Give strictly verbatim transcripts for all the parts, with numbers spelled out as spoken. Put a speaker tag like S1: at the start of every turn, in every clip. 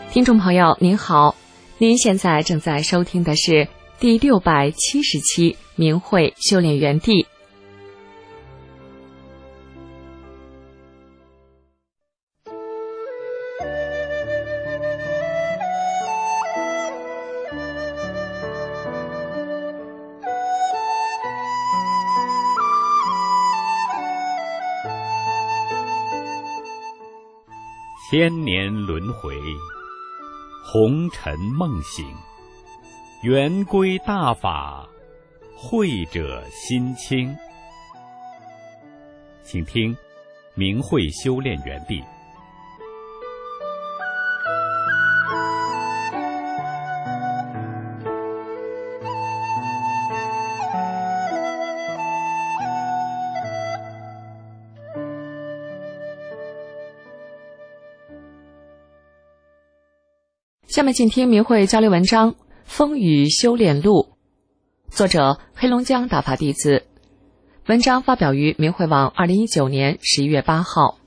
S1: 听众朋友您好，您现在正在收听的是第六百七十期明慧修炼园地。
S2: 千年轮回，红尘梦醒，圆归大法，慧者心清。请听明慧修炼园地。
S1: 下面请听明慧交流文章《风雨修炼录》，作者黑龙江大法弟子。文章发表于明慧网二零一九年十一月八号。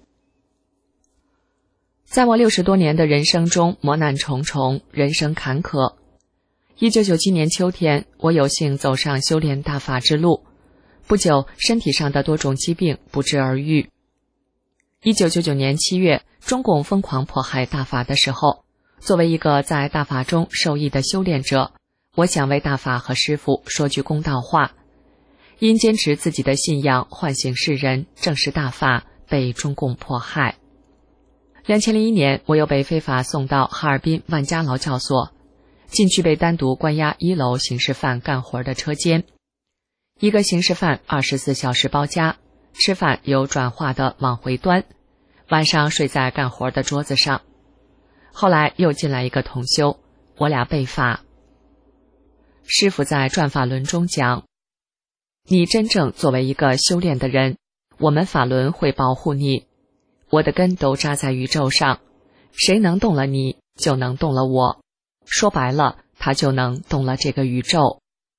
S1: 在我六十多年的人生中，磨难重重，人生坎坷。一九九七年秋天，我有幸走上修炼大法之路，不久身体上的多种疾病不治而愈。一九九九年七月，中共疯狂迫害大法的时候，作为一个在大法中受益的修炼者，我想为大法和师父说句公道话。因坚持自己的信仰，唤醒世人，正视大法，被中共迫害。两千零一年，我又被非法送到哈尔滨万家劳教所，进去被单独关押一楼刑事犯干活的车间。一个刑事犯二十四小时包夹，吃饭有转化的往回端，晚上睡在干活的桌子上。后来又进来一个同修，我俩被罚。师父在转法轮中讲，你真正作为一个修炼的人，我们法轮会保护你。我的根都扎在宇宙上，谁能动了你，就能动了我。说白了，他就能动了这个宇宙。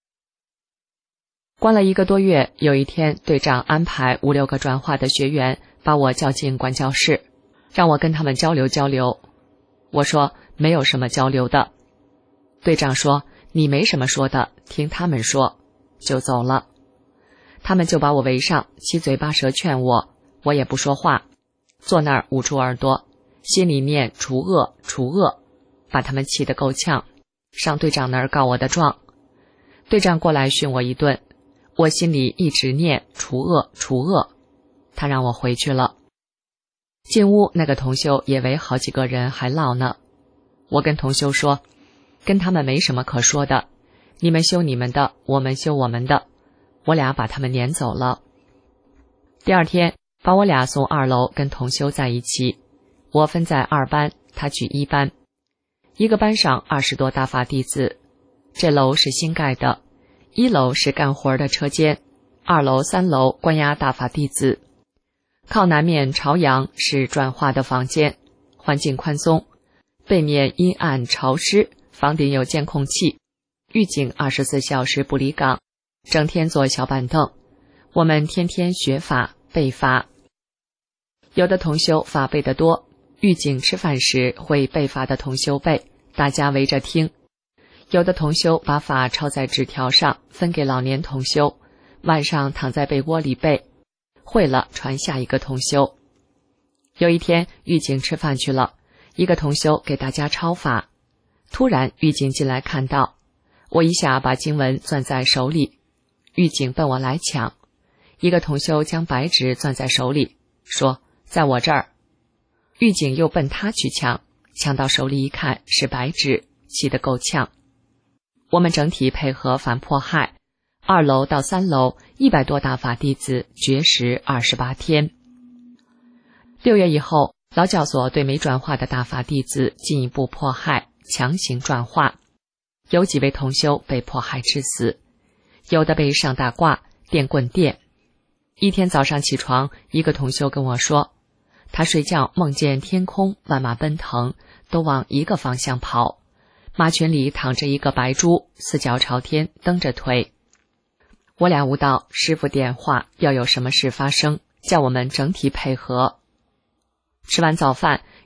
S1: 关了一个多月，有一天队长安排五六个转化的学员把我叫进管教室，让我跟他们交流交流。我说没有什么交流的。队长说你没什么说的，听他们说，就走了。他们就把我围上，七嘴八舌劝我，我也不说话，坐那儿捂住耳朵，心里念除恶除恶，把他们气得够呛，上队长那儿告我的状。队长过来训我一顿，我心里一直念除恶除恶，他让我回去了。进屋，那个同修也围好几个人还唠呢。我跟同修说，跟他们没什么可说的，你们修你们的，我们修我们的。我俩把他们撵走了。第二天把我俩送二楼跟同修在一起，我分在二班，他去一班。一个班上二十多大法弟子，这楼是新盖的，一楼是干活的车间，二楼三楼关押大法弟子。靠南面朝阳是转化的房间，环境宽松，背面阴暗潮湿，房顶有监控器，狱警二十四小时不离岗，整天坐小板凳。我们天天学法背法。有的同修法背得多，狱警吃饭时会背法的同修背，大家围着听。有的同修把法抄在纸条上，分给老年同修，晚上躺在被窝里背，会了传下一个同修。有一天狱警吃饭去了，一个同修给大家抄法，突然狱警进来看到我，一下把经文攥在手里，狱警奔我来抢。一个同修将白纸攥在手里，说在我这儿。狱警又奔他去抢，抢到手里一看是白纸，气得够呛。我们整体配合反迫害，二楼到三楼一百多大法弟子绝食二十八天。六月以后，劳教所对没转化的大法弟子进一步迫害，强行转化。有几位同修被迫害致死，有的被上大褂、电棍电。一天早上起床，一个同修跟我说，他睡觉梦见天空万马奔腾，都往一个方向跑，马群里躺着一个白猪，四脚朝天，蹬着腿。我俩悟到师父点化，要有什么事发生，叫我们整体配合。吃完早饭，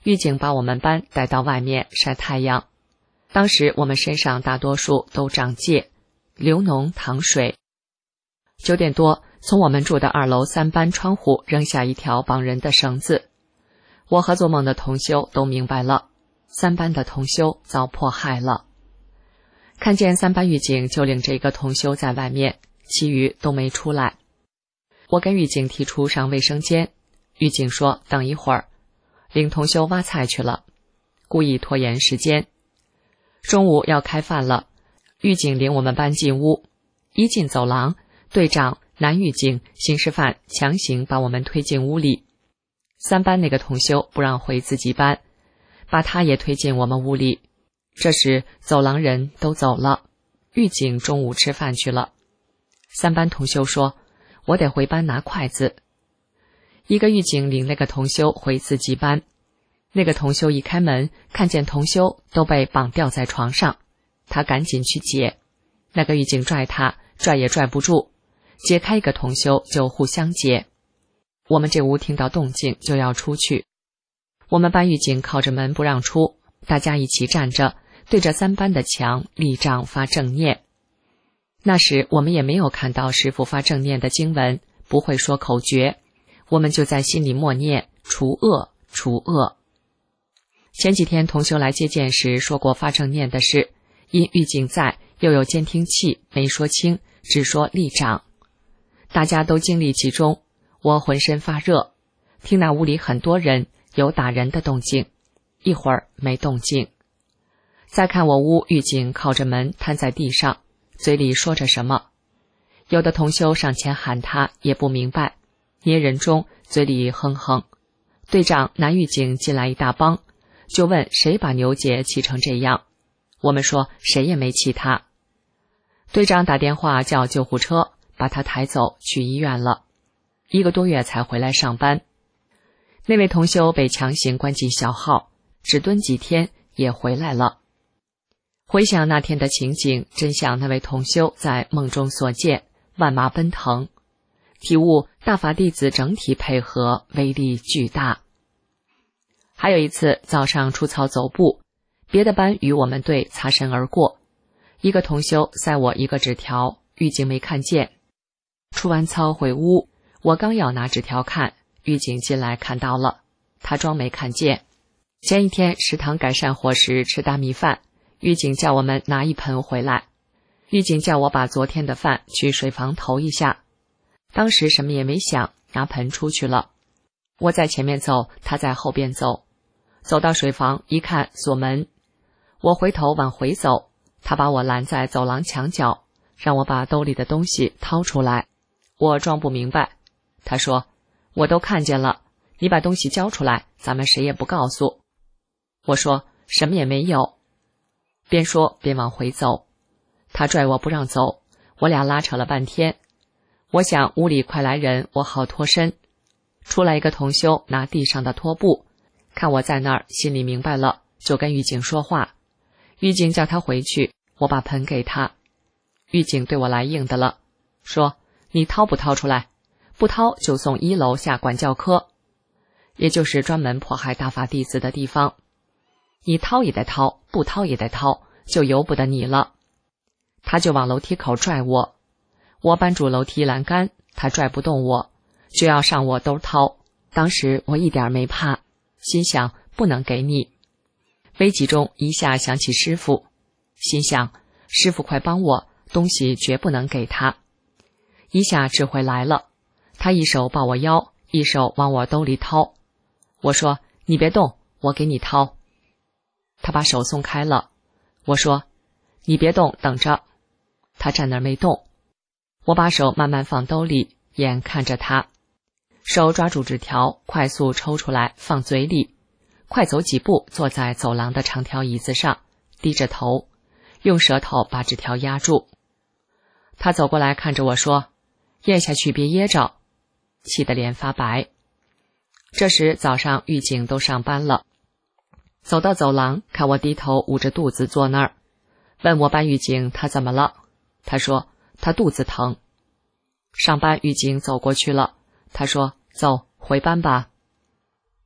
S1: 狱警把我们班带到外面晒太阳。当时我们身上大多数都长疥，流脓淌水。九点多，从我们住的二楼三班窗户扔下一条绑人的绳子。我和做梦的同修都明白了，三班的同修遭迫害了。看见三班狱警就领着一个同修在外面，其余都没出来。我跟狱警提出上卫生间，狱警说等一会儿，领同修挖菜去了，故意拖延时间。中午要开饭了，狱警领我们班进屋，一进走廊，队长、男狱警、刑事犯强行把我们推进屋里。三班那个同修不让回自己班，把他也推进我们屋里。这时走廊人都走了，狱警中午吃饭去了。三班同修说，我得回班拿筷子。一个狱警领那个同修回自己班，那个同修一开门，看见同修都被绑吊在床上，他赶紧去解。那个狱警拽他，拽也拽不住，解开一个同修就互相解。我们这屋听到动静就要出去，我们班狱警靠着门不让出，大家一起站着，对着三班的墙立杖发正念。那时我们也没有看到师父发正念的经文，不会说口诀，我们就在心里默念除恶除恶。前几天同修来接见时说过发正念的事，因狱警在，又有监听器，没说清，只说立掌。大家都经历其中，我浑身发热，听那屋里很多人有打人的动静，一会儿没动静。再看我屋，狱警靠着门瘫在地上，嘴里说着什么。有的同修上前喊他，也不明白，捏人中，嘴里哼哼。队长、男狱警进来一大帮，就问谁把牛姐气成这样。我们说谁也没气他。队长打电话叫救护车，把他抬走去医院了，一个多月才回来上班。那位同修被强行关进小号，只蹲几天也回来了。回想那天的情景，真像那位同修在梦中所见，万马奔腾，体悟大法弟子整体配合威力巨大。还有一次早上出操走步，别的班与我们队擦身而过，一个同修塞我一个纸条，狱警没看见。出完操回屋，我刚要拿纸条看，狱警进来看到了，他装没看见。前一天食堂改善伙食吃大米饭，狱警叫我们拿一盆回来，狱警叫我把昨天的饭去水房投一下。当时什么也没想，拿盆出去了。我在前面走，他在后边走，走到水房一看锁门，我回头往回走，他把我拦在走廊墙角，让我把兜里的东西掏出来。我装不明白，他说我都看见了，你把东西交出来，咱们谁也不告诉。我说什么也没有，边说边往回走。他拽我不让走，我俩拉扯了半天。我想屋里快来人，我好脱身。出来一个同修拿地上的拖布，看我在那儿，心里明白了，就跟狱警说话。狱警叫他回去，我把盆给他。狱警对我来硬的了，说你掏不掏出来？不掏就送一楼下管教科，也就是专门迫害大法弟子的地方。你掏也得掏，不掏也得掏，就由不得你了。他就往楼梯口拽我，我扳住楼梯栏杆，他拽不动我，就要上我兜掏。当时我一点没怕，心想不能给你。危急中一下想起师父，心想师父快帮我，东西绝不能给他。一下智慧来了，他一手抱我腰，一手往我兜里掏。我说你别动，我给你掏。他把手松开了，我说你别动，等着。他站那儿没动，我把手慢慢放兜里，眼看着他，手抓住纸条，快速抽出来放嘴里，快走几步坐在走廊的长条椅子上，低着头，用舌头把纸条压住。他走过来看着我说，咽下去别噎着，气得脸发白。这时早上狱警都上班了，走到走廊，看我低头捂着肚子坐那儿，问我班狱警他怎么了。他说他肚子疼。上班狱警走过去了，他说走回班吧。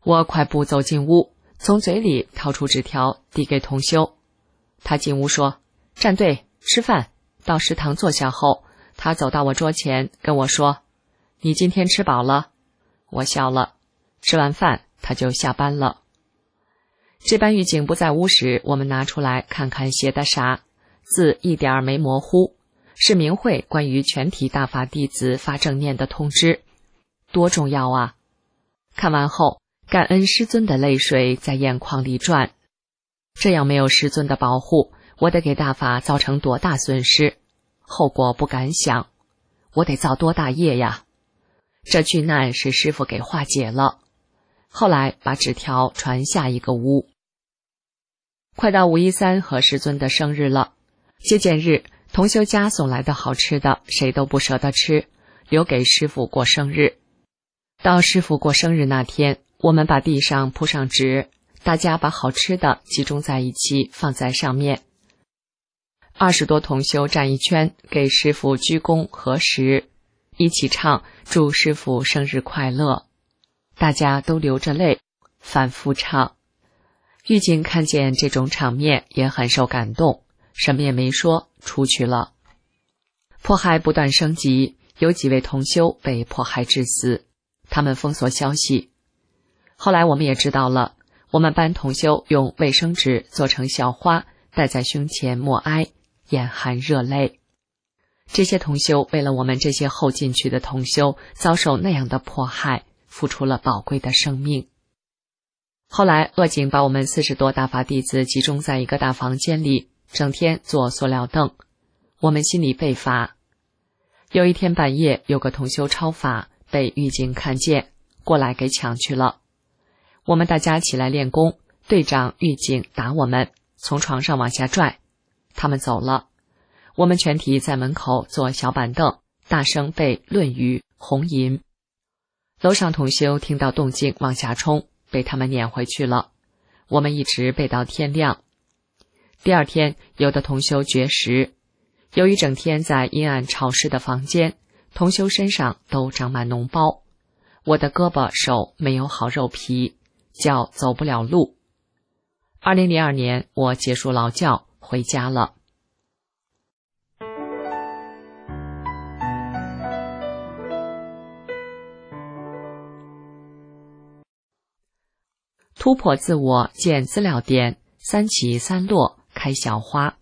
S1: 我快步走进屋，从嘴里掏出纸条递给同修。他进屋说：站队，吃饭。到食堂坐下后，他走到我桌前跟我说：你今天吃饱了？我笑了。吃完饭他就下班了。这班狱警不在屋时，我们拿出来看看写的啥，字一点儿没模糊，是明慧关于全体大法弟子发正念的通知，多重要啊！看完后，感恩师尊的泪水在眼眶里转。这样没有师尊的保护，我得给大法造成多大损失，后果不敢想。我得造多大业呀！这巨难是师父给化解了。后来把纸条传下一个屋。快到五一三和师尊的生日了，接见日，同修家送来的好吃的谁都不舍得吃，留给师父过生日。到师父过生日那天，我们把地上铺上纸，大家把好吃的集中在一起放在上面。二十多同修站一圈，给师父鞠躬合十，一起唱祝师父生日快乐。大家都流着泪，反复唱。狱警看见这种场面也很受感动，什么也没说，出去了。迫害不断升级，有几位同修被迫害致死，他们封锁消息。后来我们也知道了，我们班同修用卫生纸做成小花，戴在胸前默哀，眼含热泪。这些同修为了我们这些后进去的同修遭受那样的迫害，付出了宝贵的生命。后来恶警把我们四十多大法弟子集中在一个大房间里，整天坐塑料凳，我们心里被罚。有一天半夜，有个同修超法被狱警看见，过来给抢去了。我们大家起来练功，队长狱警打我们，从床上往下拽，他们走了。我们全体在门口坐小板凳，大声背论语红吟。楼上同修听到动静往下冲，被他们撵回去了。我们一直背到天亮。第二天，有的同修绝食，由于整天在阴暗潮湿的房间，同修身上都长满脓包。我的胳膊手没有好肉皮，脚走不了路。二零零二年，我结束劳教回家了。突破自我，建资料点，三起三落，开小花。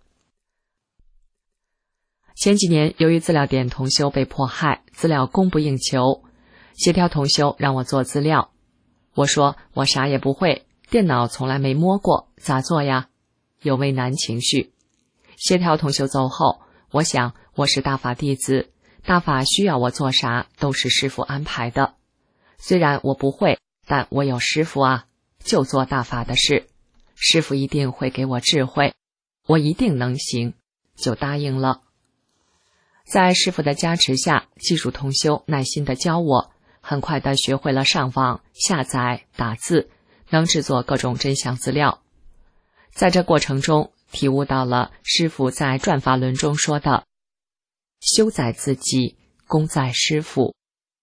S1: 前几年由于资料点同修被迫害，资料供不应求，协调同修让我做资料。我说我啥也不会，电脑从来没摸过，咋做呀？有为难情绪。协调同修走后，我想我是大法弟子，大法需要我做啥都是师父安排的。虽然我不会，但我有师父啊，就做大法的事，师父一定会给我智慧，我一定能行，就答应了。在师父的加持下，技术同修耐心地教我，很快地学会了上网、下载、打字，能制作各种真相资料。在这过程中，体悟到了师父在转法轮中说的修在自己，功在师父。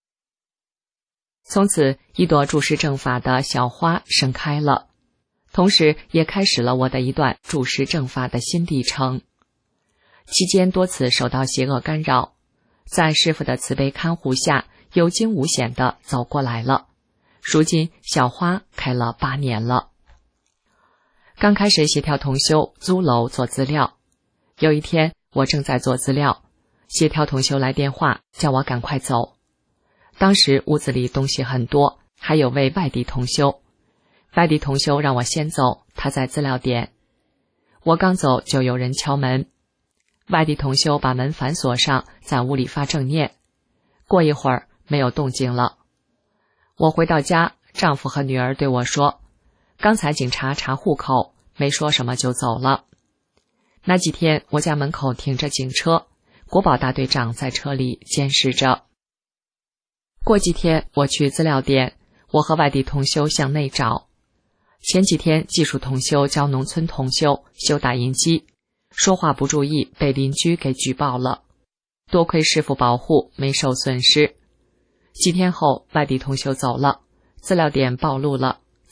S1: 从此，一朵注释正法的小花盛开了，同时也开始了我的一段注释正法的新历程。期间多次受到邪恶干扰，在师父的慈悲看护下，有惊无险地走过来了。如今小花开了八年了。刚开始协调同修租楼做资料，有一天我正在做资料，协调同修来电话叫我赶快走。当时屋子里东西很多，还有位外地同修。外地同修让我先走，他在资料点。我刚走就有人敲门，外地同修把门反锁上，在屋里发正念。过一会儿没有动静了。我回到家，丈夫和女儿对我说，刚才警察查户口，没说什么就走了。那几天我家门口停着警车，国保大队长在车里监视着。过几天我去资料点，我和外地同修向内找。前几天技术同修教农村同修修打印机，说话不注意被邻居给举报了，多亏师父保护没受损失。几天后外地同修走了，资料点暴露了，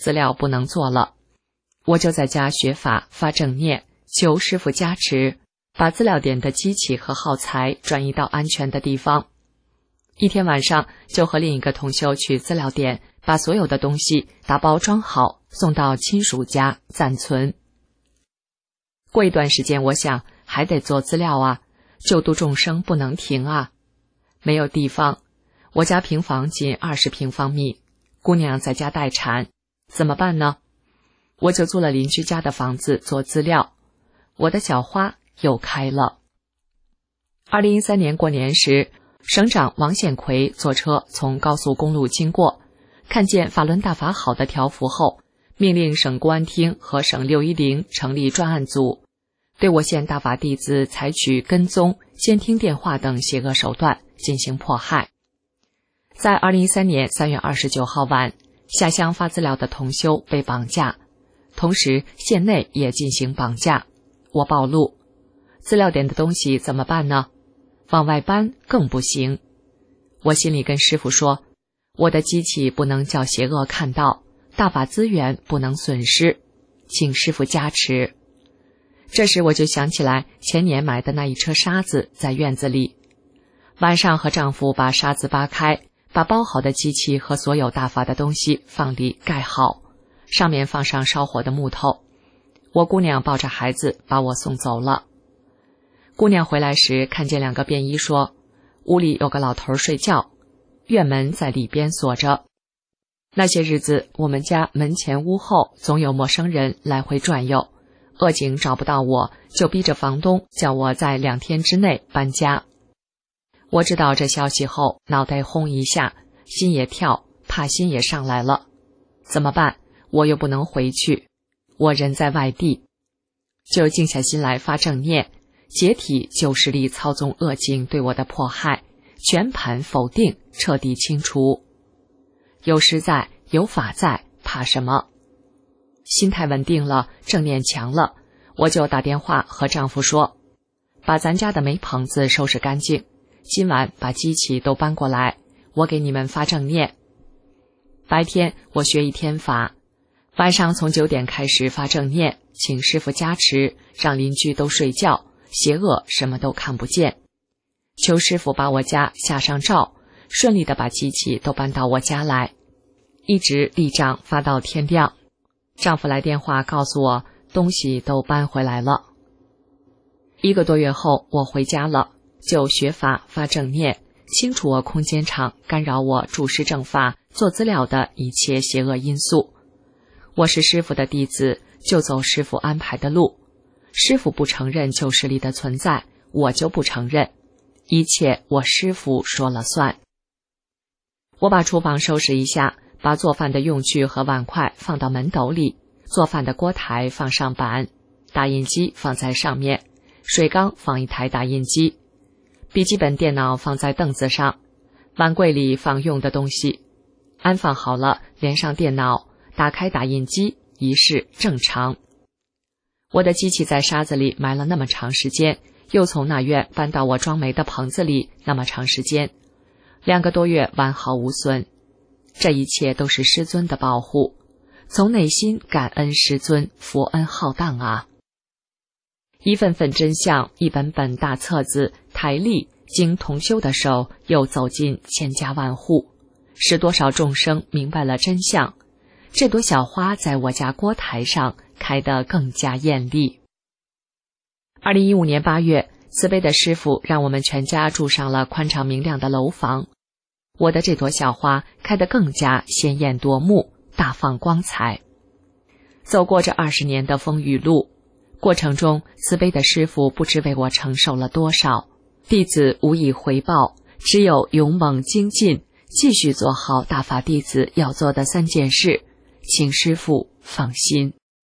S1: 资料不能做了。我就在家学法发正念，求师父加持，把资料点的机器和耗材转移到安全的地方。一天晚上就和另一个同修去资料点，把所有的东西打包装好，送到亲属家暂存。过一段时间，我想还得做资料啊，救度众生不能停啊。没有地方，我家平房仅二十平方米，姑娘在家待产，怎么办呢？我就租了邻居家的房子做资料，我的小花又开了。二零一三年过年时，省长王显奎坐车从高速公路经过，看见法轮大法好的条幅后，命令省公安厅和省六一零成立专案组，对我县大法弟子采取跟踪、监听电话等邪恶手段进行迫害。在二零一三年三月二十九号晚，下乡发资料的同修被绑架，同时县内也进行绑架。我暴露，资料点的东西怎么办呢？往外搬更不行。我心里跟师父说，我的机器不能叫邪恶看到，大法资源不能损失，请师父加持。这时我就想起来前年买的那一车沙子在院子里，晚上和丈夫把沙子扒开，把包好的机器和所有大法的东西放里盖好，上面放上烧火的木头。我姑娘抱着孩子把我送走了。姑娘回来时看见两个便衣说，屋里有个老头睡觉，院门在里边锁着。那些日子我们家门前屋后总有陌生人来回转悠，恶警找不到我，就逼着房东叫我在两天之内搬家。我知道这消息后，脑袋轰一下，心也跳，怕心也上来了。怎么办？我又不能回去，我人在外地，就静下心来发正念，解体旧势力操纵恶警对我的迫害，全盘否定，彻底清除。有师在，有法在，怕什么？心态稳定了，正念强了，我就打电话和丈夫说，把咱家的煤棚子收拾干净，今晚把机器都搬过来，我给你们发正念。白天我学一天法，晚上从九点开始发正念，请师父加持，让邻居都睡觉，邪恶什么都看不见。求师父把我家下上照，顺利的把机器都搬到我家来，一直立账发到天亮。丈夫来电话告诉我，东西都搬回来了。一个多月后，我回家了，就学法发正念，清除我空间场干扰我注释正法做资料的一切邪恶因素。我是师父的弟子，就走师父安排的路。师父不承认旧势力的存在，我就不承认，一切我师父说了算。我把厨房收拾一下，把做饭的用具和碗筷放到门斗里，做饭的锅台放上板，打印机放在上面，水缸放一台打印机，笔记本电脑放在凳子上，碗柜里放用的东西。安放好了，连上电脑，打开打印机，一式正常。我的机器在沙子里埋了那么长时间，又从那院搬到我装煤的棚子里那么长时间，两个多月完好无损。这一切都是师尊的保护，从内心感恩师尊，佛恩浩荡啊！一份份真相，一本本大册子，台历经同修的手，又走进千家万户，使多少众生明白了真相。这朵小花在我家锅台上开得更加艳丽。二零一五年八月，慈悲的师父让我们全家住上了宽敞明亮的楼房，我的这朵小花开得更加鲜艳夺目，大放光彩。走过这二十年的风雨路，过程中慈悲的师父不知为我承受了多少，弟子无以回报，只有勇猛精进，继续做好大法弟子要做的三件事，请师父放心。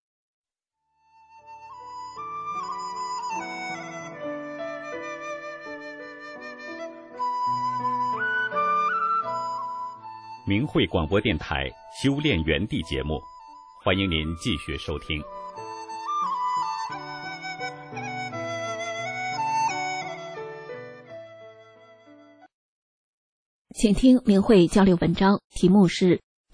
S2: 明慧广播电台修炼园地节目，欢迎您继续收听。
S3: 请听明慧交流文章，题目是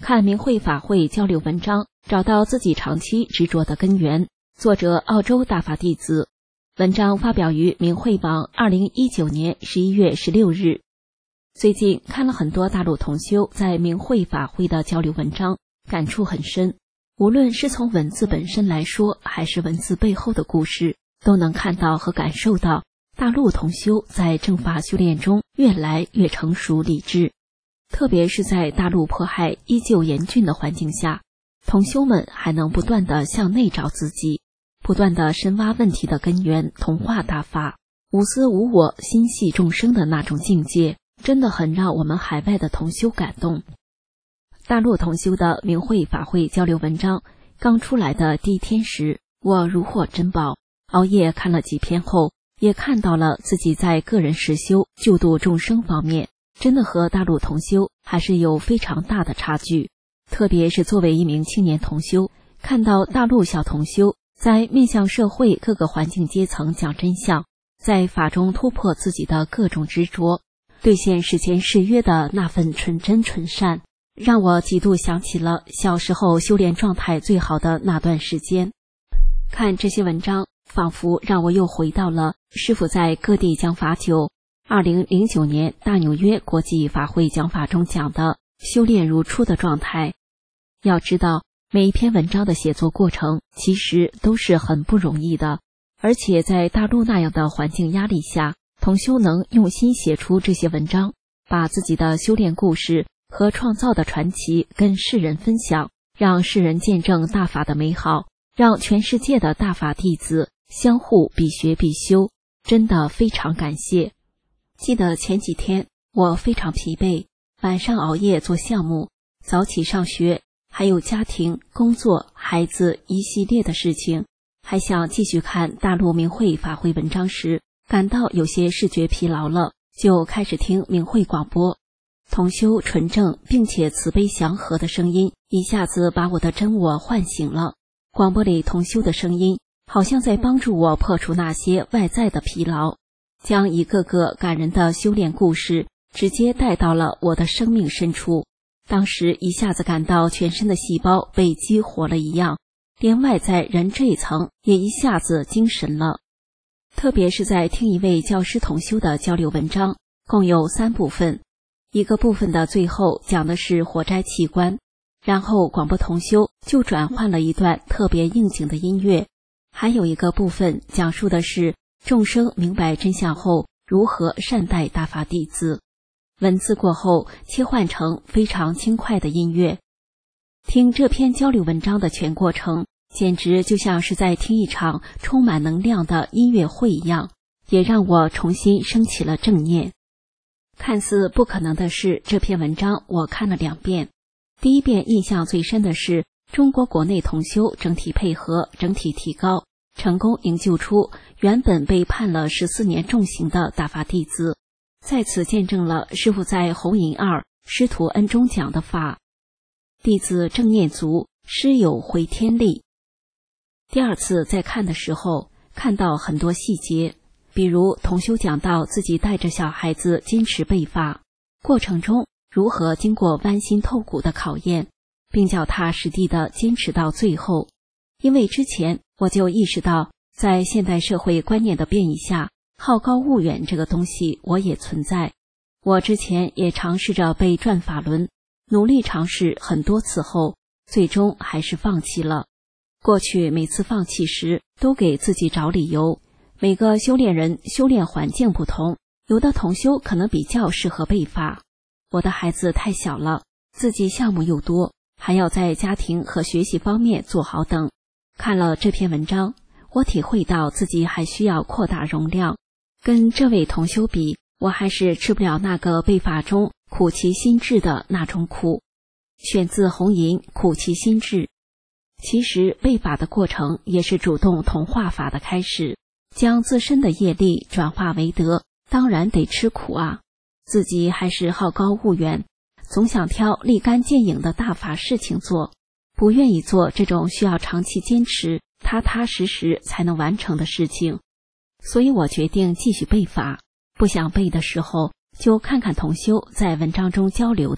S3: 看明慧法会交流文章，找到自己长期执着的根源。作者澳洲大法弟子，文章发表于明慧网二零一九年十一月十六日。最近看了很多大陆同修在明慧法会的交流文章，感触很深。无论是从文字本身来说，还是文字背后的故事，都能看到和感受到大陆同修在正法修炼中越来越成熟理智。特别是在大陆迫害依旧严峻的环境下，同修们还能不断地向内找自己，不断地深挖问题的根源，同化大法，无私无我，心系众生的那种境界，真的很让我们海外的同修感动。大陆同修的明慧法会交流文章刚出来的第一天时，我如获珍宝，熬夜看了几篇后，也看到了自己在个人实修救度众生方面真的和大陆同修还是有非常大的差距。特别是作为一名青年同修，看到大陆小同修在面向社会各个环境阶层讲真相，在法中突破自己的各种执着，兑现世间誓约的那份纯真纯善，让我几度想起了小时候修炼状态最好的那段时间。看这些文章，仿佛让我又回到了师父在各地讲法久二零零九年大纽约国际法会讲法中讲的修炼如初的状态。要知道，每一篇文章的写作过程其实都是很不容易的，而且在大陆那样的环境压力下，同修能用心写出这些文章，把自己的修炼故事和创造的传奇跟世人分享，让世人见证大法的美好，让全世界的大法弟子相互必学必修，真的非常感谢。记得前几天我非常疲惫，晚上熬夜做项目，早起上学，还有家庭、工作、孩子一系列的事情，还想继续看大陆明慧法会文章时，感到有些视觉疲劳了，就开始听明慧广播。同修纯正并且慈悲祥和的声音一下子把我的真我唤醒了。广播里同修的声音好像在帮助我破除那些外在的疲劳，将一个个感人的修炼故事直接带到了我的生命深处。当时一下子感到全身的细胞被激活了一样，连外在人这一层也一下子精神了。特别是在听一位教师同修的交流文章，共有三部分。一个部分的最后讲的是火灾器官，然后广播同修就转换了一段特别应景的音乐。还有一个部分讲述的是众生明白真相后如何善待大法弟子。文字过后切换成非常轻快的音乐。听这篇交流文章的全过程，简直就像是在听一场充满能量的音乐会一样，也让我重新升起了正念。看似不可能的是，这篇文章我看了两遍。第一遍印象最深的是中国国内同修整体配合、整体提高，成功营救出原本被判了十四年重刑的大法弟子，在此见证了师父在红银二师徒恩中讲的法，弟子正念足，师有回天力。第二次在看的时候，看到很多细节，比如同修讲到自己带着小孩子坚持背法，过程中如何经过剜心透骨的考验，并脚踏实地地坚持到最后。因为之前我就意识到，在现代社会观念的变异下，好高骛远这个东西我也存在。我之前也尝试着背转法轮，努力尝试很多次后，最终还是放弃了。过去每次放弃时都给自己找理由，每个修炼人修炼环境不同，有的同修可能比较适合背法。我的孩子太小了，自己项目又多，还要在家庭和学习方面做好等。看了这篇文章，我体会到自己还需要扩大容量。跟这位同修比，我还是吃不了那个背法中苦其心志的那种苦。选自红银，苦其心志。其实背法的过程也是主动同化法的开始，将自身的业力转化为德，当然得吃苦啊。自己还是好高骛远，总想挑立竿见影的大法事情做，不愿意做这种需要长期坚持、踏踏实实才能完成的事情。所以我决定继续背法，不想背的时候就看看同修在文章中交流的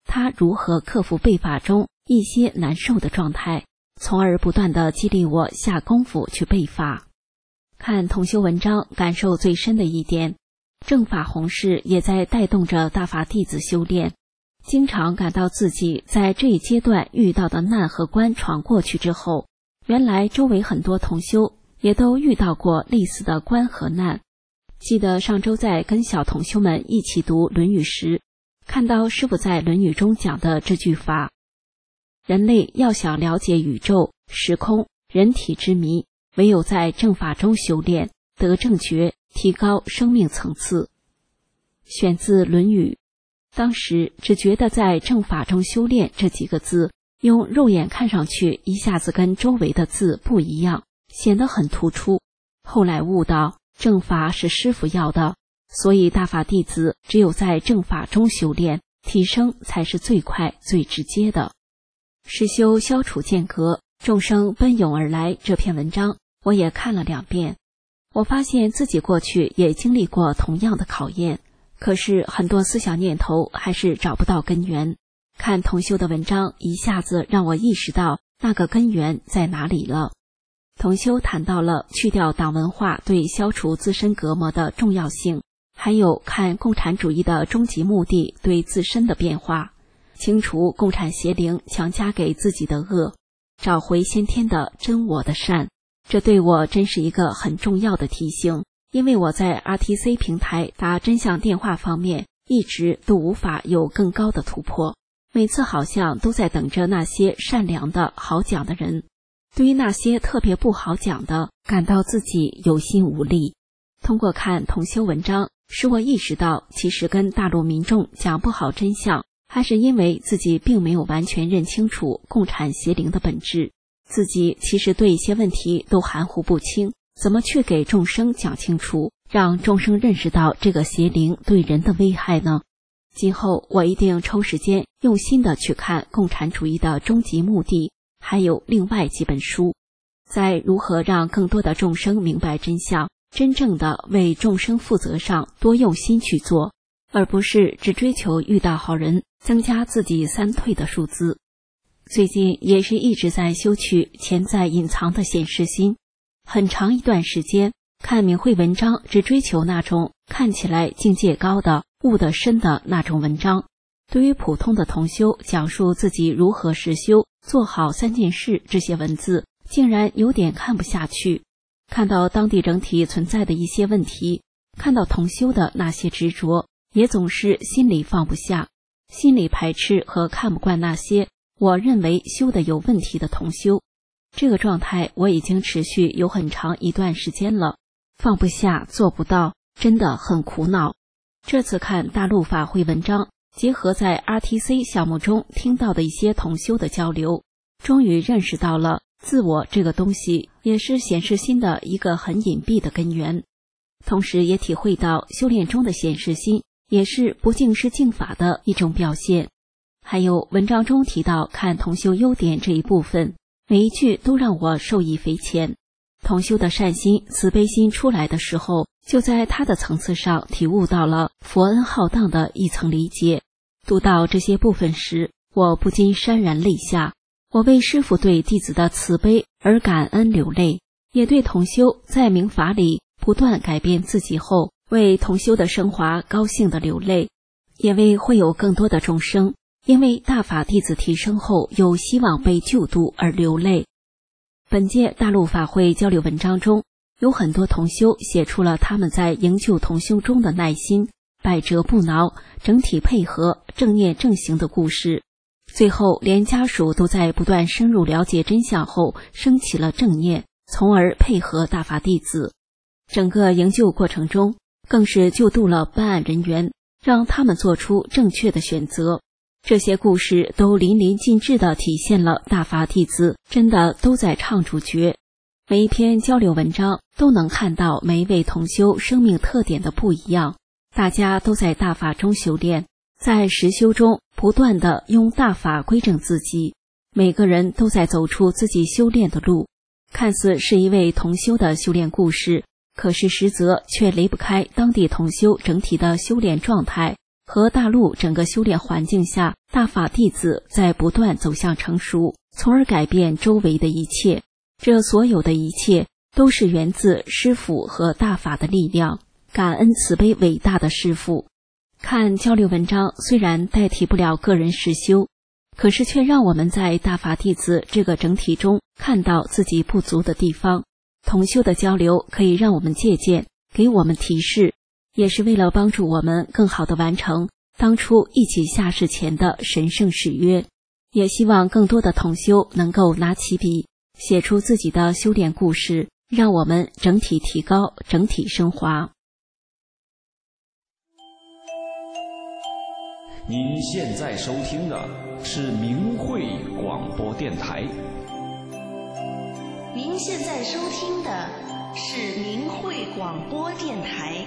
S3: 他如何克服背法中一些难受的状态，从而不断地激励我下功夫去背法。看同修文章，感受最深的一点，正法弘誓也在带动着大法弟子修炼，经常感到自己在这一阶段遇到的难和关闯过去之后，原来周围很多同修也都遇到过类似的关和难。记得上周在跟小同修们一起读《论语》时，看到师父在《论语》中讲的这句法：人类要想了解宇宙、时空、人体之谜，唯有在正法中修炼，得正觉，提高生命层次。选自《论语》。当时只觉得在正法中修炼这几个字，用肉眼看上去一下子跟周围的字不一样，显得很突出。后来悟到，正法是师父要的，所以大法弟子只有在正法中修炼，提升才是最快最直接的。实修消除间隔，众生奔涌而来这篇文章我也看了两遍。我发现自己过去也经历过同样的考验，可是很多思想念头还是找不到根源。看同修的文章，一下子让我意识到那个根源在哪里了。同修谈到了去掉党文化对消除自身隔膜的重要性，还有看共产主义的终极目的对自身的变化，清除共产邪灵强加给自己的恶，找回先天的真我的善。这对我真是一个很重要的提醒，因为我在 R T C 平台打真相电话方面一直都无法有更高的突破，每次好像都在等着那些善良的好讲的人，对于那些特别不好讲的，感到自己有心无力。通过看同修文章，使我意识到其实跟大陆民众讲不好真相，还是因为自己并没有完全认清楚共产邪灵的本质，自己其实对一些问题都含糊不清，怎么去给众生讲清楚，让众生认识到这个邪灵对人的危害呢？今后我一定抽时间用心的去看共产主义的终极目的，还有另外几本书，在如何让更多的众生明白真相，真正的为众生负责上多用心去做，而不是只追求遇到好人，增加自己三退的数字。最近也是一直在修去潜在隐藏的显示心，很长一段时间看明慧文章，只追求那种看起来境界高的悟得深的那种文章。对于普通的同修讲述自己如何实修做好三件事，这些文字竟然有点看不下去。看到当地整体存在的一些问题，看到同修的那些执着，也总是心里放不下，心里排斥和看不惯那些我认为修的有问题的同修。这个状态我已经持续有很长一段时间了，放不下，做不到，真的很苦恼。这次看大陆法会文章，结合在 R T C 项目中听到的一些同修的交流，终于认识到了自我这个东西也是显示心的一个很隐蔽的根源，同时也体会到修炼中的显示心也是不净是净法的一种表现。还有文章中提到看同修优点这一部分，每一句都让我受益匪浅。同修的善心、慈悲心出来的时候，就在他的层次上体悟到了佛恩浩荡的一层理解。读到这些部分时，我不禁潸然泪下。我为师父对弟子的慈悲而感恩流泪，也对同修在明法里不断改变自己后，为同修的升华高兴的流泪，也为会有更多的众生因为大法弟子提升后有希望被救度而流泪。本届大陆法会交流文章中，有很多同修写出了他们在营救同修中的耐心、百折不挠、整体配合、正念正行的故事。最后连家属都在不断深入了解真相后升起了正念，从而配合大法弟子。整个营救过程中更是救度了办案人员，让他们做出正确的选择。这些故事都淋漓尽致地体现了大法弟子真的都在唱主角。每一篇交流文章都能看到每一位同修生命特点的不一样，大家都在大法中修炼，在实修中不断地用大法归正自己，每个人都在走出自己修炼的路。看似是一位同修的修炼故事，可是实则却离不开当地同修整体的修炼状态， 和大陆整个修炼环境下大法弟子在不断走向成熟，从而改变周围的一切。这所有的一切都是源自师父和大法的力量，感恩慈悲伟大的师父。看交流文章虽然代替不了个人实修，可是却让我们在大法弟子这个整体中看到自己不足的地方。同修的交流可以让我们借鉴，给我们提示，也是为了帮助我们更好地完成当初一起下世前的神圣誓约。也希望更多的同修能够拿起笔，写出自己的修炼故事，让我们整体提高，整体升华。
S4: 您现在收听的是明慧广播电台。
S5: 您现在收听的是明慧广播电台。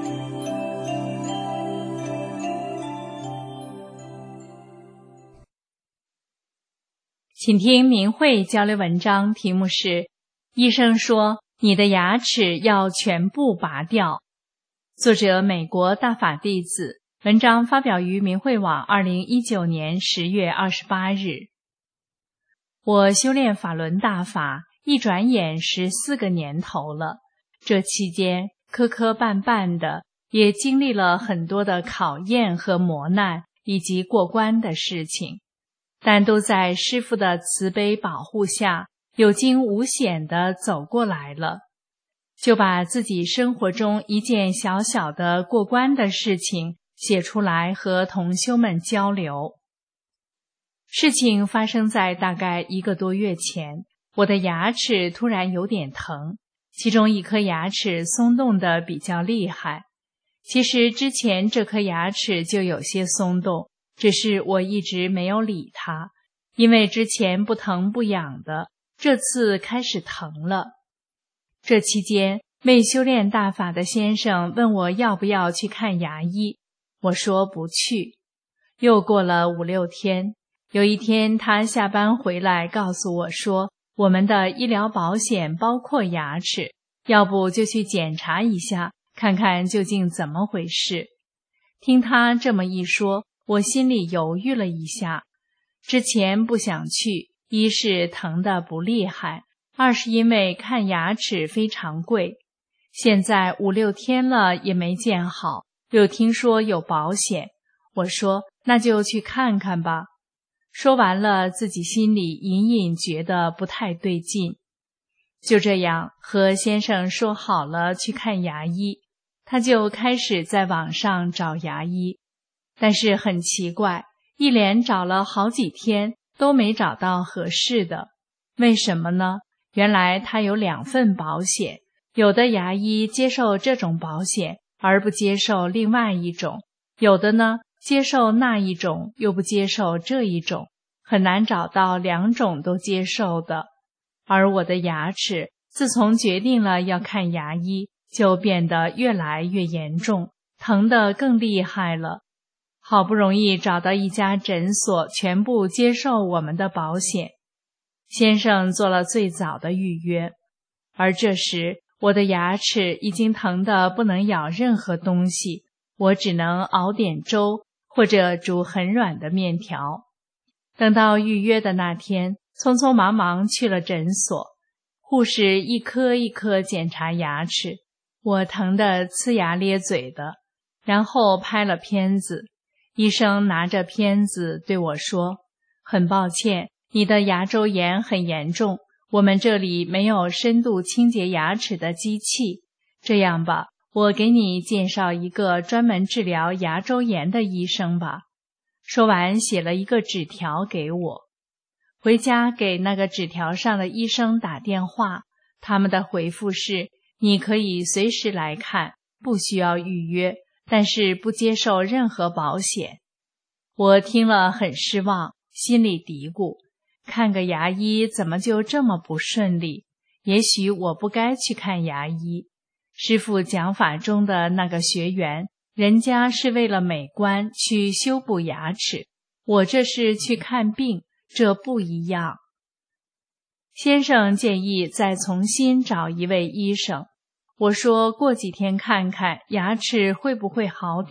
S6: 请听明慧交流文章，题目是医生说你的牙齿要全部拔掉。作者美国大法弟子，文章发表于明慧网二零一九年十月二十八日。我修炼法轮大法一转眼十四个年头了，这期间磕磕绊绊的，也经历了很多的考验和磨难以及过关的事情，但都在师父的慈悲保护下有惊无险地走过来了。就把自己生活中一件小小的过关的事情写出来和同修们交流。事情发生在大概一个多月前，我的牙齿突然有点疼，其中一颗牙齿松动得比较厉害。其实之前这颗牙齿就有些松动，只是我一直没有理它，因为之前不疼不痒的，这次开始疼了。这期间，未修炼大法的先生问我要不要去看牙医，我说不去。又过了五六天，有一天他下班回来告诉我说，我们的医疗保险包括牙齿，要不就去检查一下，看看究竟怎么回事。听他这么一说，我心里犹豫了一下。之前不想去，一是疼得不厉害，二是因为看牙齿非常贵。现在五六天了也没见好，又听说有保险，我说那就去看看吧。说完了，自己心里隐隐觉得不太对劲。就这样和先生说好了去看牙医，他就开始在网上找牙医。但是很奇怪，一连找了好几天都没找到合适的。为什么呢？原来他有两份保险，有的牙医接受这种保险而不接受另外一种，有的呢接受那一种又不接受这一种，很难找到两种都接受的。而我的牙齿自从决定了要看牙医，就变得越来越严重，疼得更厉害了。好不容易找到一家诊所全部接受我们的保险，先生做了最早的预约。而这时我的牙齿已经疼得不能咬任何东西，我只能熬点粥或者煮很软的面条。等到预约的那天，匆匆忙忙去了诊所，护士一颗一颗检查牙齿，我疼得呲牙咧嘴的，然后拍了片子。医生拿着片子对我说，很抱歉，你的牙周炎很严重，我们这里没有深度清洁牙齿的机器。这样吧，我给你介绍一个专门治疗牙周炎的医生吧。说完写了一个纸条给我。回家给那个纸条上的医生打电话，他们的回复是，你可以随时来看，不需要预约，但是不接受任何保险。我听了很失望，心里嘀咕，看个牙医怎么就这么不顺利？也许我不该去看牙医。师父讲法中的那个学员，人家是为了美观去修补牙齿，我这是去看病，这不一样。先生建议再重新找一位医生，我说过几天看看牙齿会不会好点，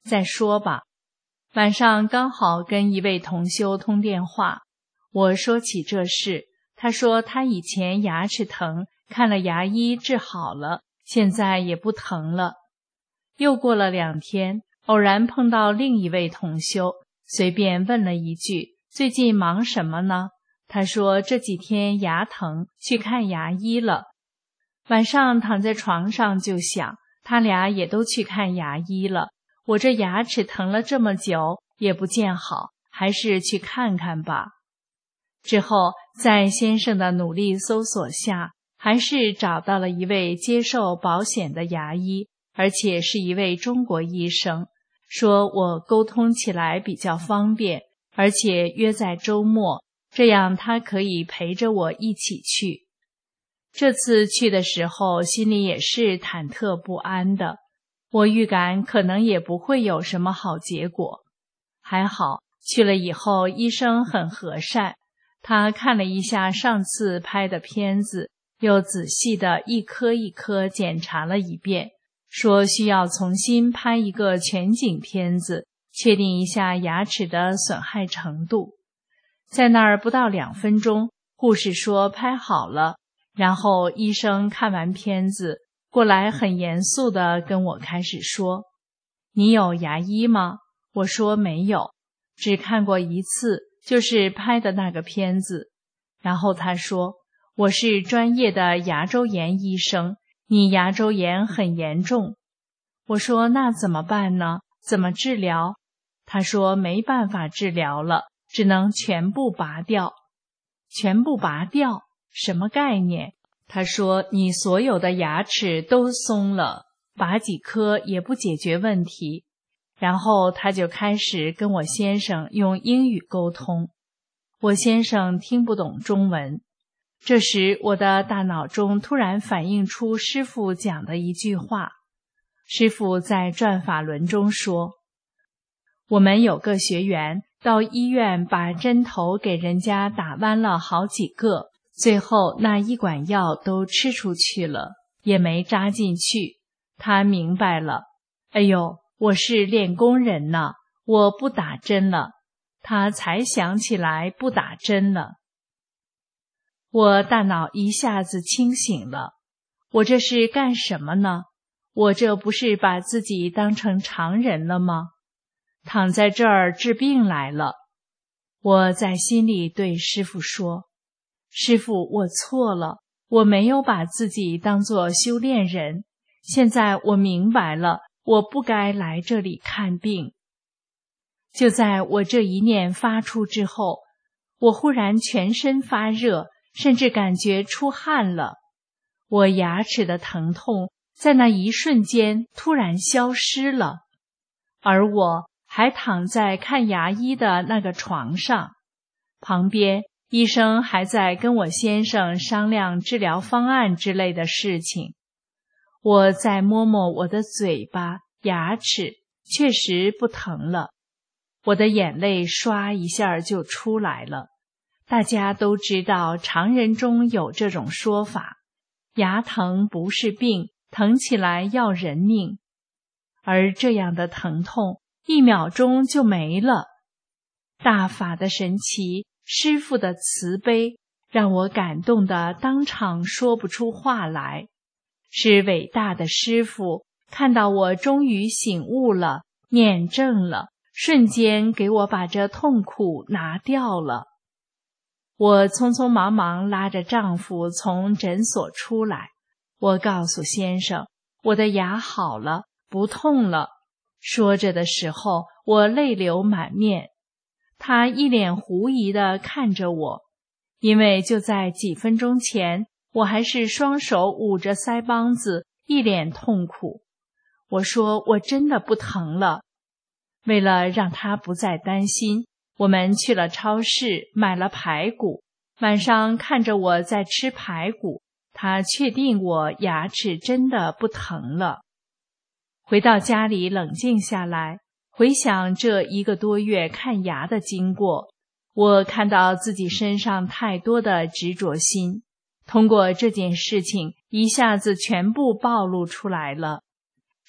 S6: 再说吧。晚上刚好跟一位同修通电话，我说起这事，他说他以前牙齿疼，看了牙医治好了，现在也不疼了。又过了两天，偶然碰到另一位同修，随便问了一句，最近忙什么呢？他说这几天牙疼，去看牙医了。晚上躺在床上就想，他俩也都去看牙医了，我这牙齿疼了这么久也不见好，还是去看看吧。之后在先生的努力搜索下，还是找到了一位接受保险的牙医，而且是一位中国医生，说我沟通起来比较方便，而且约在周末，这样他可以陪着我一起去。这次去的时候心里也是忐忑不安的，我预感可能也不会有什么好结果。还好去了以后医生很和善，他看了一下上次拍的片子，又仔细的一颗一颗检查了一遍，说需要重新拍一个全景片子，确定一下牙齿的损害程度。在那儿不到两分钟，护士说拍好了，然后医生看完片子过来，很严肃地跟我开始说，你有牙医吗？我说没有，只看过一次，就是拍的那个片子。然后他说，我是专业的牙周炎医生，你牙周炎很严重。我说那怎么办呢？怎么治疗？他说没办法治疗了，只能全部拔掉。全部拔掉？什么概念？他说你所有的牙齿都松了，拔几颗也不解决问题。然后他就开始跟我先生用英语沟通，我先生听不懂中文。这时我的大脑中突然反映出师父讲的一句话，师父在转法轮中说，我们有个学员到医院把针头给人家打弯了好几个，最后那一管药都吃出去了，也没扎进去。他明白了，哎呦，我是练功人呢，我不打针了。他才想起来不打针了。我大脑一下子清醒了，我这是干什么呢？我这不是把自己当成常人了吗？躺在这儿治病来了。我在心里对师父说，师父，我错了，我没有把自己当作修炼人，现在我明白了，我不该来这里看病。就在我这一念发出之后，我忽然全身发热，甚至感觉出汗了。我牙齿的疼痛在那一瞬间突然消失了，而我还躺在看牙医的那个床上，旁边医生还在跟我先生商量治疗方案之类的事情。我再摸摸我的嘴巴、牙齿，确实不疼了。我的眼泪唰一下就出来了。大家都知道常人中有这种说法，牙疼不是病，疼起来要人命。而这样的疼痛一秒钟就没了。大法的神奇，师父的慈悲，让我感动得当场说不出话来。是伟大的师父看到我终于醒悟了，念正了，瞬间给我把这痛苦拿掉了。我匆匆忙忙拉着丈夫从诊所出来，我告诉先生，我的牙好了，不痛了。说着的时候，我泪流满面。他一脸狐疑地看着我，因为就在几分钟前，我还是双手捂着腮帮子，一脸痛苦。我说我真的不疼了。为了让他不再担心，我们去了超市买了排骨，晚上看着我在吃排骨，他确定我牙齿真的不疼了。回到家里冷静下来，回想这一个多月看牙的经过，我看到自己身上太多的执着心，通过这件事情一下子全部暴露出来了。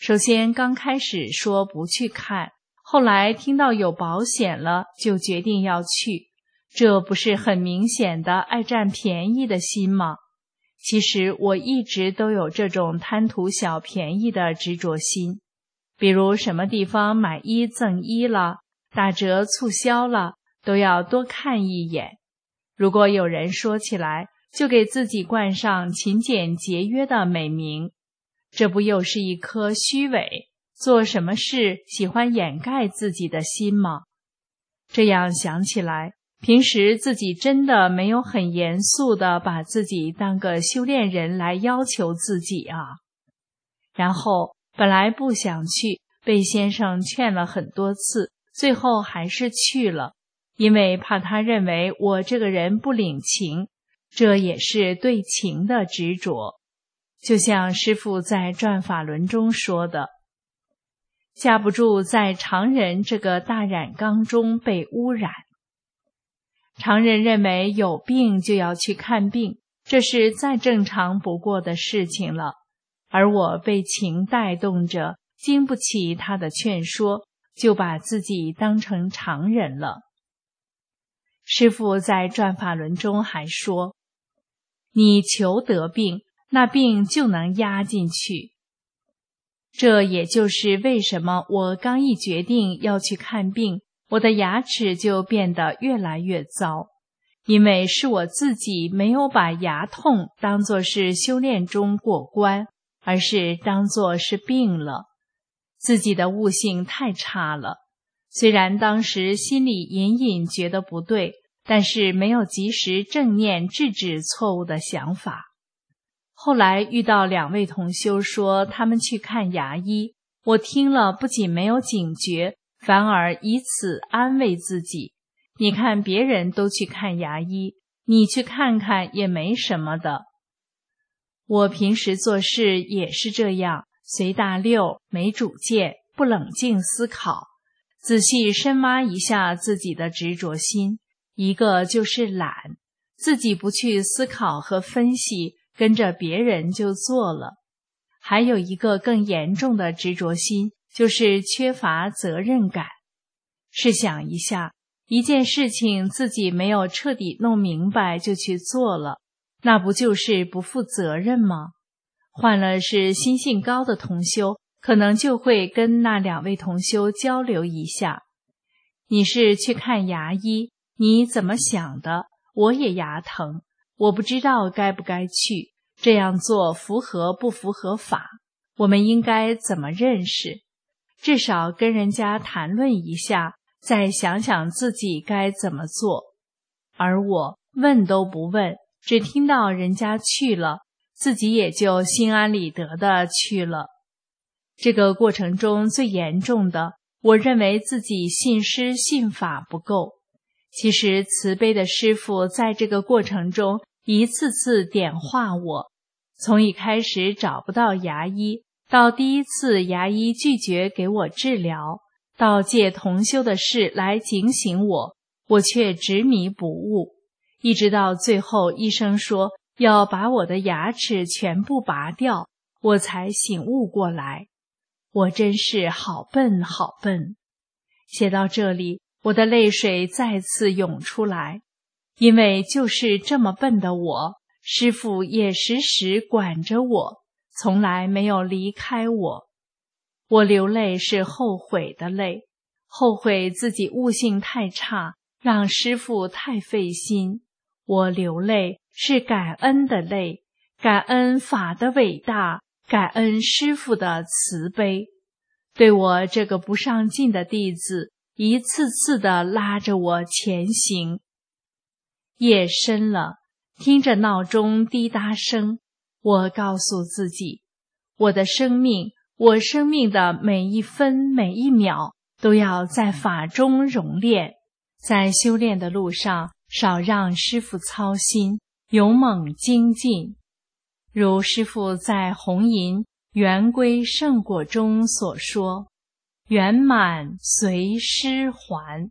S6: 首先刚开始说不去看，后来听到有保险了，就决定要去，这不是很明显的爱占便宜的心吗？其实我一直都有这种贪图小便宜的执着心，比如什么地方买一赠一了，打折促销了，都要多看一眼。如果有人说起来，就给自己冠上勤俭节约的美名，这不又是一颗虚伪，做什么事喜欢掩盖自己的心吗？这样想起来，平时自己真的没有很严肃地把自己当个修炼人来要求自己啊。然后本来不想去，被先生劝了很多次，最后还是去了，因为怕他认为我这个人不领情，这也是对情的执着。就像师父在转法轮中说的，架不住在常人这个大染缸中被污染。常人认为有病就要去看病，这是再正常不过的事情了，而我被情带动着，经不起他的劝说，就把自己当成常人了。师父在转法轮中还说，你求得病，那病就能压进去。这也就是为什么我刚一决定要去看病，我的牙齿就变得越来越糟，因为是我自己没有把牙痛当作是修炼中过关，而是当作是病了。自己的悟性太差了，虽然当时心里隐隐觉得不对，但是没有及时正念制止错误的想法。后来遇到两位同修说他们去看牙医，我听了不仅没有警觉，反而以此安慰自己，你看别人都去看牙医，你去看看也没什么的。我平时做事也是这样，随大溜，没主见，不冷静思考，仔细深挖一下自己的执着心。一个就是懒，自己不去思考和分析，跟着别人就做了。还有一个更严重的执着心，就是缺乏责任感。试想一下，一件事情自己没有彻底弄明白就去做了，那不就是不负责任吗？换了是心性高的同修，可能就会跟那两位同修交流一下。你是去看牙医，你怎么想的？我也牙疼，我不知道该不该去，这样做符合不符合法？我们应该怎么认识？至少跟人家谈论一下，再想想自己该怎么做。而我问都不问，只听到人家去了，自己也就心安理得的去了。这个过程中最严重的，我认为自己信师信法不够。其实慈悲的师父在这个过程中一次次点化我，从一开始找不到牙医，到第一次牙医拒绝给我治疗，到借同修的事来警醒我，我却执迷不悟，一直到最后医生说要把我的牙齿全部拔掉，我才醒悟过来。我真是好笨好笨。写到这里，我的泪水再次涌出来，因为就是这么笨的我，师父也时时管着我，从来没有离开我。我流泪是后悔的泪，后悔自己悟性太差，让师父太费心。我流泪是感恩的泪，感恩法的伟大，感恩师父的慈悲，对我这个不上进的弟子一次次地拉着我前行。夜深了，听着闹钟滴答声，我告诉自己，我的生命，我生命的每一分每一秒都要在法中熔炼，在修炼的路上少让师父操心，勇猛精进。如师父在红银圆规圣果中所说，圆满随师还。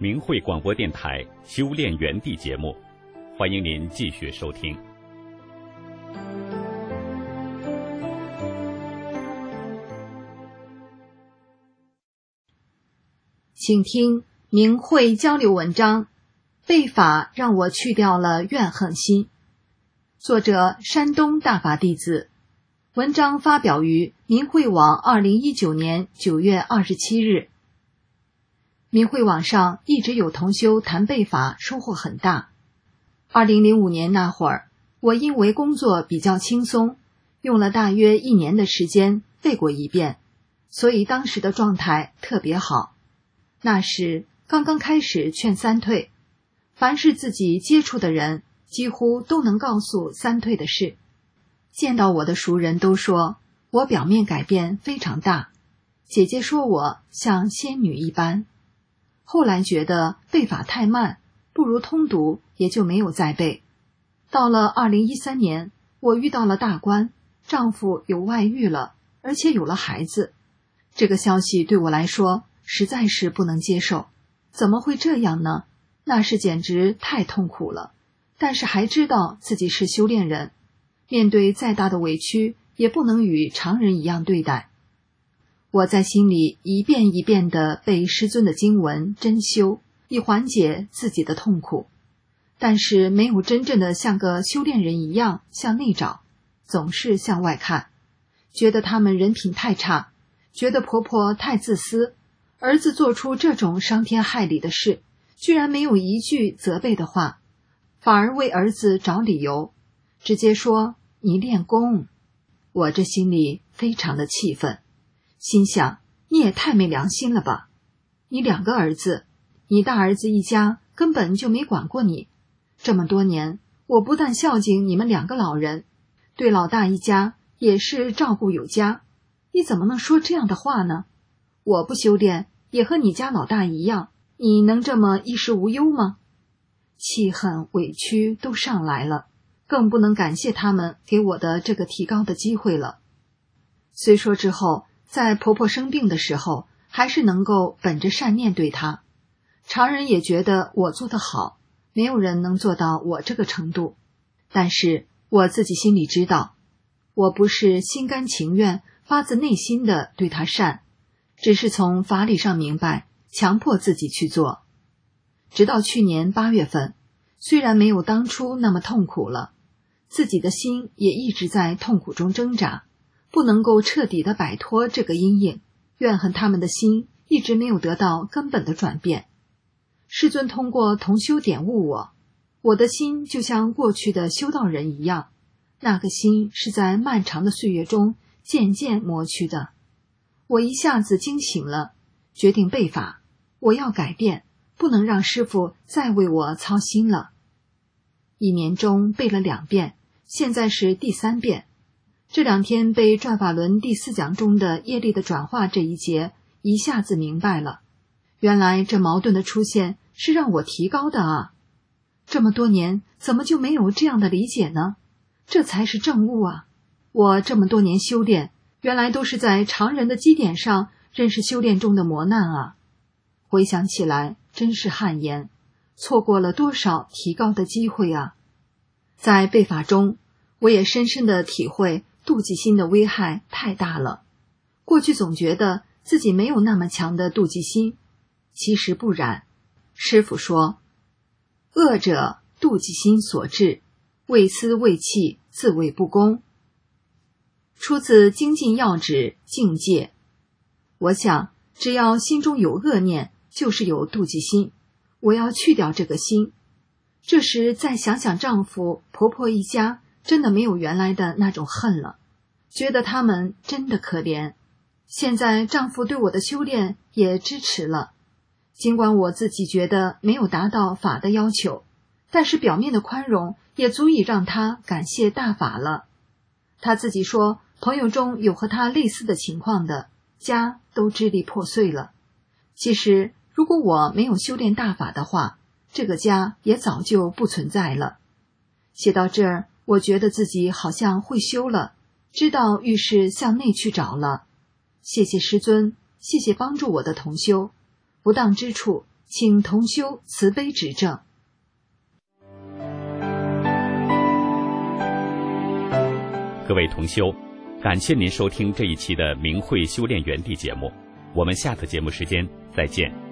S2: 明慧广播电台修炼园地节目，欢迎您继续收听。
S7: 请听明慧交流文章，被法让我去掉了怨恨心。作者山东大法弟子，文章发表于明慧网二零一九年九月二十七日。明慧网上一直有同修谈被法，收获很大。二零零五年那会儿，我因为工作比较轻松，用了大约一年的时间背过一遍，所以当时的状态特别好。那时刚刚开始劝三退，凡是自己接触的人几乎都能告诉三退的事。见到我的熟人都说我表面改变非常大，姐姐说我像仙女一般。后来觉得背法太慢，不如通读，也就没有再背。到了二零一三年，我遇到了大关，丈夫有外遇了，而且有了孩子。这个消息对我来说实在是不能接受，怎么会这样呢？那是简直太痛苦了。但是还知道自己是修炼人，面对再大的委屈也不能与常人一样对待。我在心里一遍一遍地背师尊的经文真修，以缓解自己的痛苦，但是没有真正的像个修炼人一样向内找，总是向外看，觉得他们人品太差，觉得婆婆太自私，儿子做出这种伤天害理的事，居然没有一句责备的话，反而为儿子找理由，直接说你练功。我这心里非常的气愤，心想你也太没良心了吧，你两个儿子，你大儿子一家根本就没管过你，这么多年我不但孝敬你们两个老人，对老大一家也是照顾有加，你怎么能说这样的话呢？我不修炼也和你家老大一样，你能这么衣食无忧吗？气恨委屈都上来了，更不能感谢他们给我的这个提高的机会了。虽说之后在婆婆生病的时候还是能够本着善念对她，常人也觉得我做得好，没有人能做到我这个程度，但是我自己心里知道，我不是心甘情愿发自内心的对她善，只是从法理上明白，强迫自己去做。直到去年八月份，虽然没有当初那么痛苦了，自己的心也一直在痛苦中挣扎，不能够彻底的摆脱这个阴影，怨恨他们的心一直没有得到根本的转变。师尊通过同修点悟我，我的心就像过去的修道人一样，那个心是在漫长的岁月中渐渐磨去的。我一下子惊醒了，决定背法，我要改变，不能让师父再为我操心了。一年中背了两遍，现在是第三遍。这两天背转法轮第四讲中的业力的转化这一节，一下子明白了，原来这矛盾的出现是让我提高的啊！这么多年怎么就没有这样的理解呢？这才是正悟啊！我这么多年修炼，原来都是在常人的基点上认识修炼中的磨难啊！回想起来真是汗颜，错过了多少提高的机会啊！在背法中，我也深深地体会妒忌心的危害太大了。过去总觉得自己没有那么强的妒忌心，其实不然。师父说，恶者妒忌心所致，为私为气，自谓不公。出自精进要旨境界。我想只要心中有恶念，就是有妒忌心，我要去掉这个心。这时再想想丈夫婆婆一家，真的没有原来的那种恨了，觉得他们真的可怜。现在丈夫对我的修炼也支持了，尽管我自己觉得没有达到法的要求，但是表面的宽容也足以让他感谢大法了。他自己说，朋友中有和他类似的情况的，家都支离破碎了。其实如果我没有修炼大法的话，这个家也早就不存在了。写到这儿，我觉得自己好像会修了，知道遇事向内去找了。谢谢师尊，谢谢帮助我的同修，不当之处请同修慈悲指正。
S2: 各位同修，感谢您收听这一期的明慧修炼园地节目，我们下次节目时间再见。